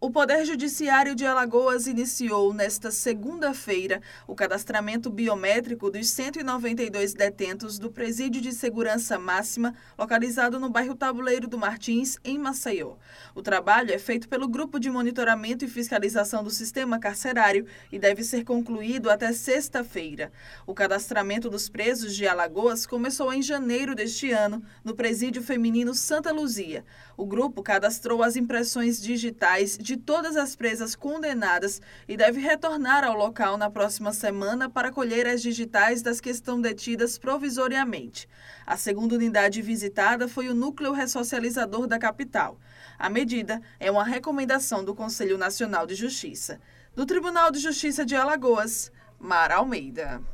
O Poder Judiciário de Alagoas iniciou, nesta segunda-feira, o cadastramento biométrico dos 192 detentos do Presídio de Segurança Máxima, localizado no bairro Tabuleiro do Martins, em Maceió. O trabalho é feito pelo Grupo de Monitoramento e Fiscalização do Sistema Carcerário e deve ser concluído até sexta-feira. O cadastramento dos presos de Alagoas começou em janeiro deste ano, no Presídio Feminino Santa Luzia. O grupo cadastrou as impressões digitais de todas as presas condenadas e deve retornar ao local na próxima semana para colher as digitais das que estão detidas provisoriamente. A segunda unidade visitada foi o Núcleo Ressocializador da capital. A medida é uma recomendação do Conselho Nacional de Justiça. Do Tribunal de Justiça de Alagoas, Mara Almeida.